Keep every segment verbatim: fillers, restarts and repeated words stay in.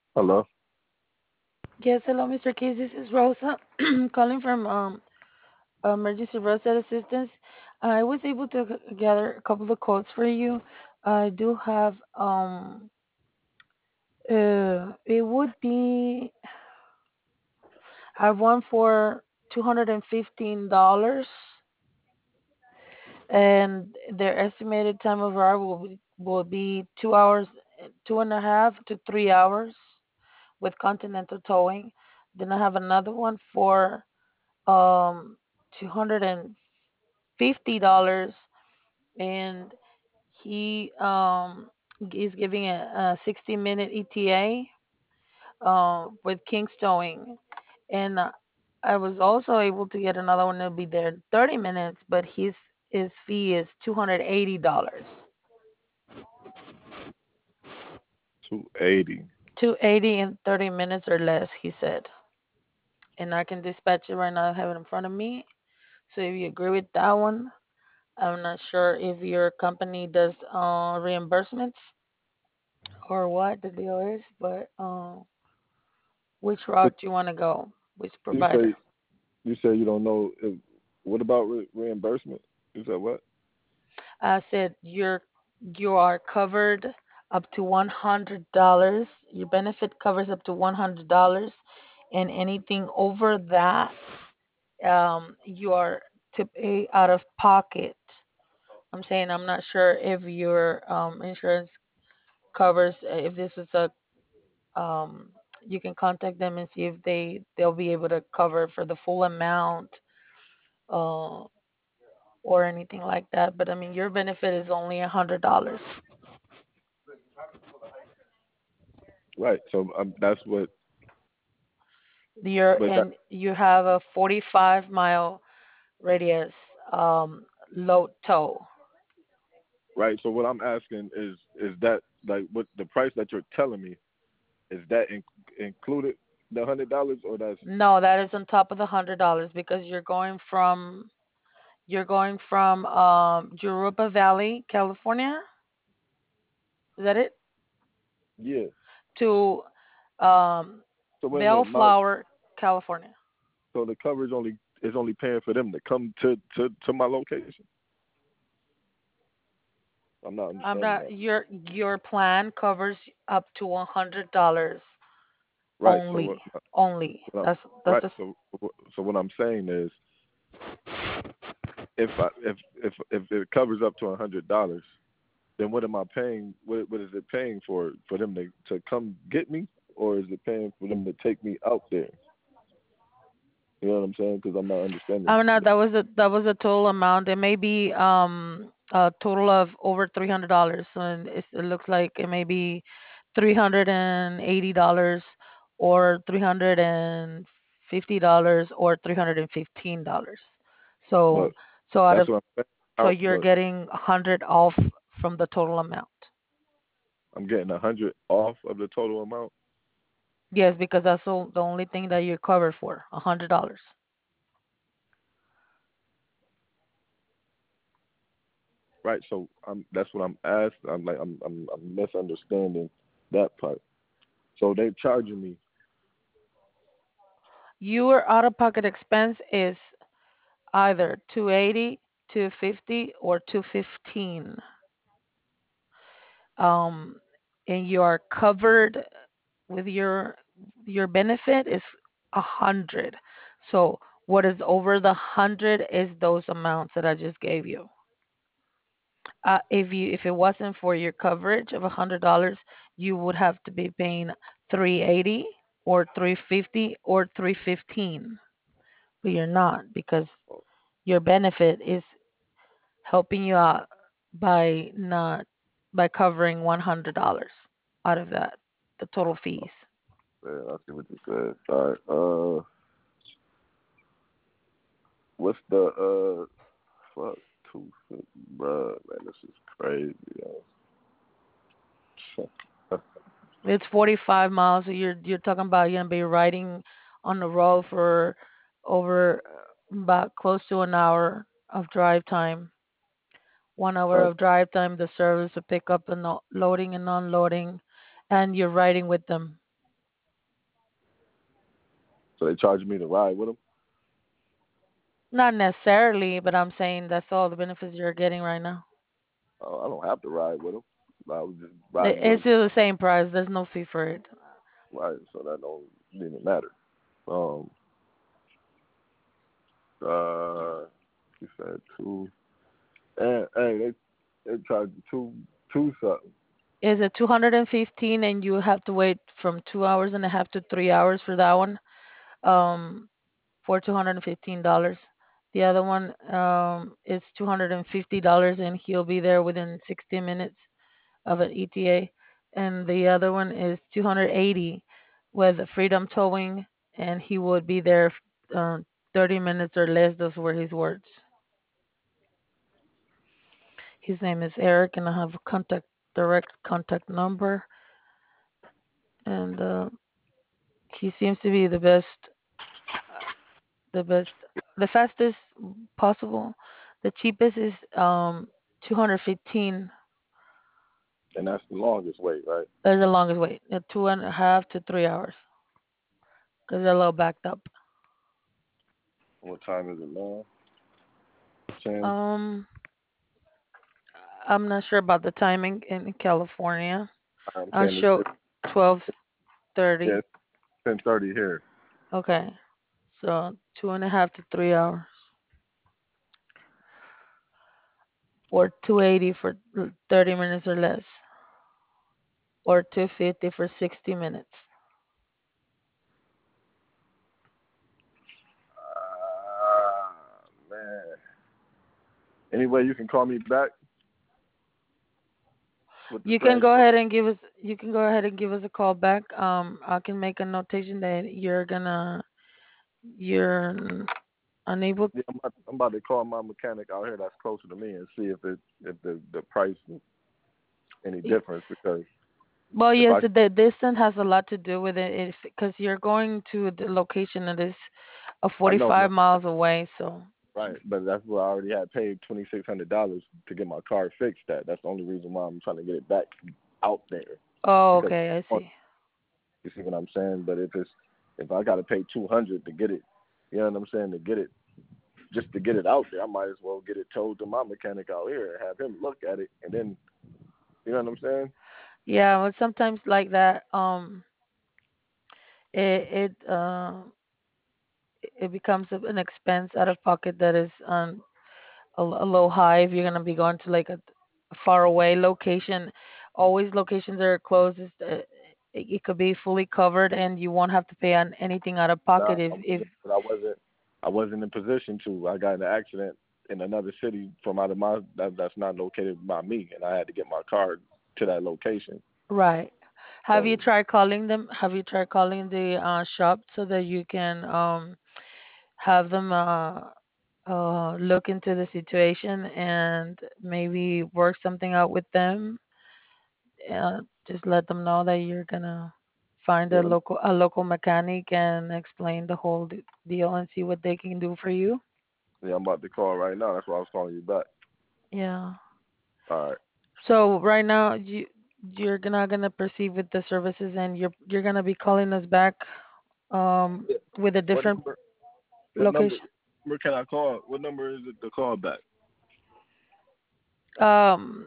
Hello. Yes, hello, mister Keys. This is Rosa calling from um, Emergency Roadside Assistance. I was able to g- gather a couple of quotes for you. I do have um, uh, it would be I have one for two hundred and fifteen dollars, and their estimated time of arrival will be, will be two hours, two and a half to three hours with continental towing. Then I have another one for um two hundred and fifty dollars, and he um is giving a, a sixty minute E T A uh, with King's Towing, and uh, I was also able to get another one that'll be there in thirty minutes, but his his fee is two hundred eighty dollars. Two eighty. Two eighty in thirty minutes or less, he said, and I can dispatch it right now. I have it in front of me. So if you agree with that one, I'm not sure if your company does uh, reimbursements or what the deal is, but uh, which But route do you want to go? Which you provider? say you say you don't know. If, what about re- reimbursement? You said what? I said you're you are covered up to one hundred dollars. Your benefit covers up to one hundred dollars, and anything over that, um, you are to pay out of pocket. I'm saying I'm not sure if your um, insurance covers uh, if this is a um, you can contact them and see if they they'll be able to cover for the full amount uh, or anything like that. But I mean, your benefit is only a hundred dollars. Right. So um, that's what. You're But that and you have a forty-five mile radius um, load tow. right. So what I'm asking is is that like what the price that you're telling me is that in, included the hundred dollars or that's No, that is on top of the hundred dollars because you're going from you're going from um, Europa Valley, California. Is that it? yeah. To um, So wait a minute. My Bellflower, California. so the coverage only is only paying for them to come to to to my location. I'm not I'm understanding not that. your your plan covers up to one hundred dollars Right. So what? only. Only. what That's I, that's right. the So so what I'm saying is if I if if if it covers up to a hundred dollars, then what am I paying? What what is it paying for? For them to to come get me, or is it paying for them to take me out there? You know what I'm saying? Because I'm not understanding. I'm not that was a that was a total amount. It may be um a total of over three hundred dollars. So it, it looks like it may be three hundred and eighty dollars or three hundred and fifty dollars or three hundred and fifteen dollars. But So so out that's of what I'm saying. so Out, you're but getting a hundred off from the total amount. I'm getting a hundred off of the total amount. Yes, because that's the the only thing that you're covered for, a hundred dollars. Right. So I'm that's what I'm asked. I'm like I'm I'm I'm misunderstanding that part. So they charging me. Your out of pocket expense is either two eighty, two fifty, or two fifteen. Um, and you are covered with your your benefit is a hundred. So what is over the hundred is those amounts that I just gave you. Uh, if you if it wasn't for your coverage of a hundred dollars, you would have to be paying three eighty or three fifty or three fifteen. But you're not because your benefit is helping you out by not by covering one hundred dollars out of that the total fees. Man, I see what you said. All right. Uh, what's the uh fuck two fifty, bruh? Man, this is crazy. Yo. It's forty-five miles. So you're you're talking about you're gonna be riding on the road for over uh, about close to an hour of drive time. One hour All right. of drive time. The service to pick up and no- loading and unloading, and you're riding with them. So they charge me to ride with them. Not necessarily, but I'm saying that's all the benefits you're getting right now. Uh, I don't have to ride with them. I was just I- riding with It's them, still the same price. There's no fee for it. right? So that don't even matter. Um, uh, you said two, and hey, they they charge you two two something, Is it two hundred fifteen and you have to wait from two hours and a half to three hours for that one? Um, for two hundred fifteen dollars. The other one um is two hundred fifty dollars and he'll be there within sixty minutes of an E T A. And the other one is two hundred eighty with freedom towing, and he would be there uh, thirty minutes or less. Those were his words. His name is Eric, and I have a contact direct contact number, and uh, he seems to be the best, the best, the fastest possible. The cheapest is um two hundred fifteen. and that's the longest wait, right? That's the longest wait, uh, two and a half to three hours, because they're a little backed up. What time is it now? Ten. Um, I'm not sure about the timing in California. I'm I saying it's, show it's twelve yeah, thirty. it's ten thirty here. Okay, so two and a half to three hours, or two eighty for thirty minutes or less, or two fifty for sixty minutes. Ah, man. Anyway, you can call me back with the You can same. go ahead and give us. You can go ahead and give us a call back. Um, I can make a notation that you're gonna you're unable. Yeah, I'm about, I'm about to call my mechanic out here that's closer to me and see if it if the the price is any difference because Well, if yes, I the distance has a lot to do with it, if because you're going to the location that is uh, I know forty-five that miles away. So, right, but that's where I already had paid twenty six hundred dollars to get my car fixed. At that's the only reason why I'm trying to get it back out there oh, because okay, I see. you see what I'm saying. But if it's if I got to pay two hundred to get it, you know what I'm saying, to get it just to get it out there, I might as well get it towed to my mechanic out here and have him look at it and then you know what I'm saying. Yeah, well, sometimes like that, um, it it uh it becomes an expense out of pocket that is um a, a little high if you're gonna be going to like a, a far away location. Always locations that are closed is uh, it, it could be fully covered and you won't have to pay on anything out of Nah, pocket I if if wasn't, but I wasn't. I wasn't in position to. I got in an accident in another city from out of my that, that's not located by me, and I had to get my car to that location. right. Have you So tried calling them? Have you tried calling the uh, shop so that you can um have them uh uh look into the situation and maybe work something out with them? Uh, just let them know that you're gonna find yeah, a I'm, local a local mechanic and explain the whole d- deal and see what they can do for you. yeah, I'm about to call right now. That's why I was calling you back. Yeah. All right. So right now you you're not gonna proceed with the services and you're you're gonna be calling us back um Yeah. with a What different number? What number? location. Number can I call? What number is it to call back? Um,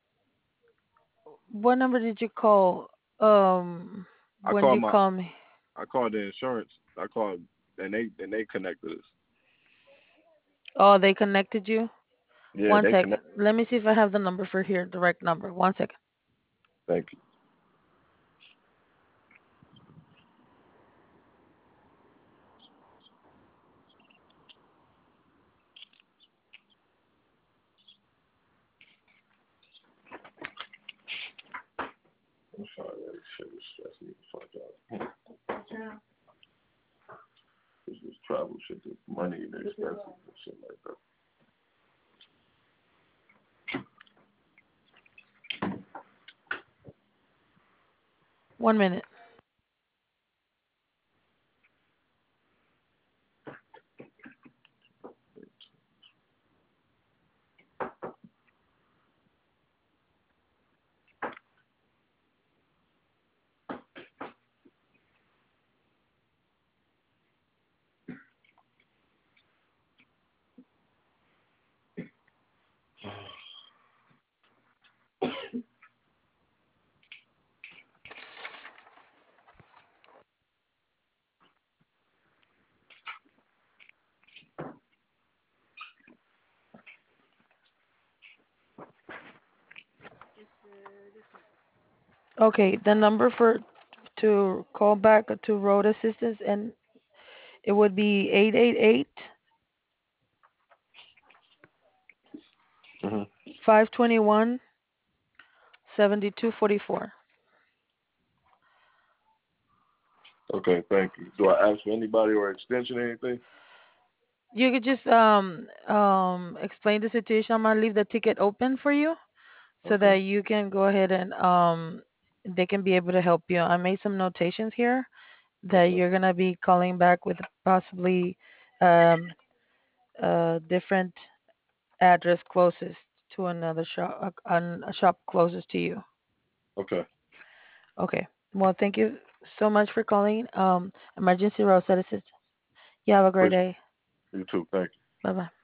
what number did you call um I when called you my. call me? I called the insurance. I called and they and they connected us. Oh, they connected you? Yeah, One they second. connect. Let me see if I have the number for here, direct number. One second. Thank you. I'm sorry, that shit was stressing me the fuck out. This is travel shit, this money, the expenses and shit like that. One minute. Okay, the number for to call back to road assistance, and it would be eight eight eight, Hmm. five two one, seven two four four. Okay, thank you. Do I ask for anybody or extension or anything? You could just um um explain the situation. I'm gonna leave the ticket open for you so that Okay. you can go ahead and um they can be able to help you. I made some notations here that Okay. you're gonna be calling back with possibly um a different address closest to another shop, a, a shop closest to you. Okay. Okay. Well, thank you so much for calling. Um, Emergency Roadside Assistance. You have a great Appreciate day. you too. Thank you. Bye bye.